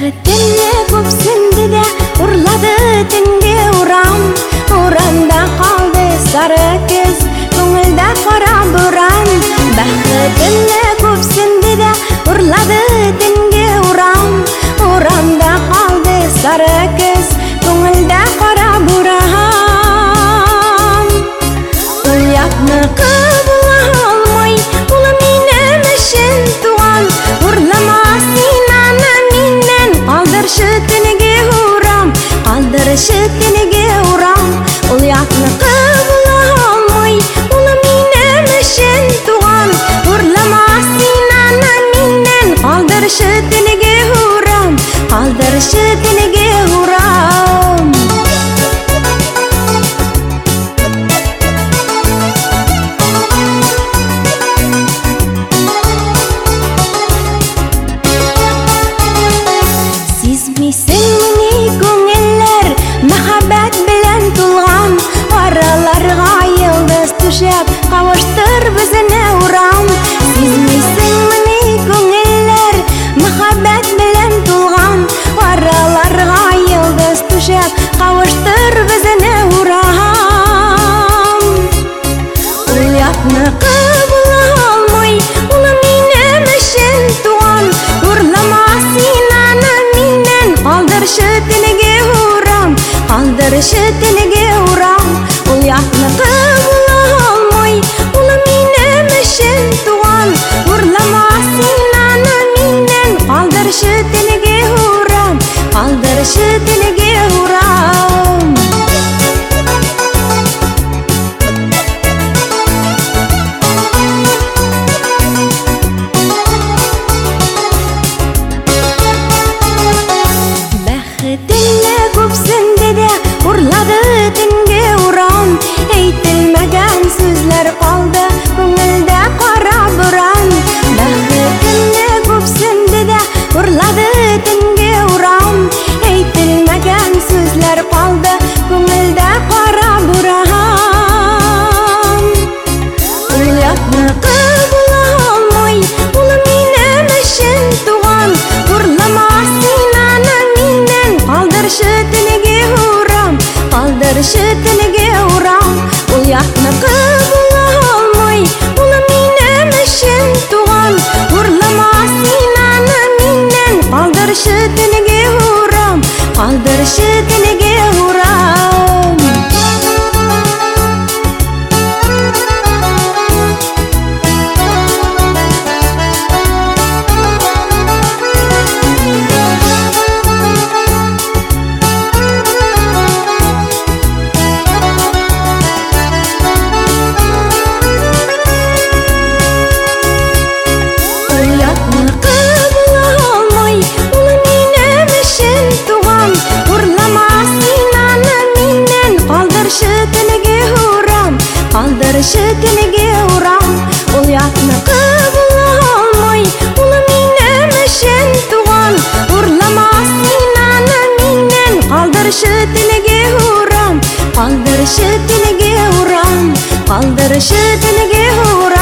Бәхетімне көпсінді де ұрлады түнге Уранда қалды сары кез, көңілді қара бұран. Бәхетімне көпсінді де ұрлады түнге Уранда қалды сары кез, көңілді қара бұран. Ұятны қыбыла алмай, ұлы менің үшін туған. Ұрлама сен ана менен, қалдыршы түніге ұрам, қалдыршы түніге ұрам. Ұятны қыбыла алмай, ұлы менің үшін туған. Ұрлама сен ана менен, қалдыршы түніге ұрам, қалдыршы түніге ұрам. Сизмейсің мені көңіллер мәхәббәт белән тулган. Араларга йылдыз түшәп кавыштыр безне урам. Сизмейсің мені көңіллер мәхәббәт белән тулган. Араларга йылдыз түшәп кавыштыр безне урам. Уятны кабула алмай, улы минем өчен туган. Урлама син аны миннән, калдыршы төнегә урам, калдыршы төнегә урам. Уятны кабула алмай, улы минем өчен туган. Урлама син аны миннән, калдыршы төнегә урам, калдыршы төнегә урам. Бәхетемне күпсенде дә урлады төнге урам. Әйтелмәгән сүзләр калды күңелдә кара буран. Бәхетемне күпсенде дә урлады төнге урам. Әйтелмәгән сүзләр калды күңелдә кара буран. Уятны кабула алмай, улы минем өчен туган. Урлама син аны миннән, калдыршы төнегә урам, калдыршы төнегә урам. Уятны кабула алмай, улы минем өчен туган. Урлама син аны миннән, калдыршы төнегә урам, калдыршы төнегә урам. Уятны кабула алмай, улы минем өчен туган. Урлама син аны миннән, калдыршы төнегә урам, калдыршы төнегә урам. Уятны кабула алмай, улы минем өчен туган. Урлама син аны миннән, калдыршы төнегә урам, калдыршы төнегә урам, калдыршы төнегә урам.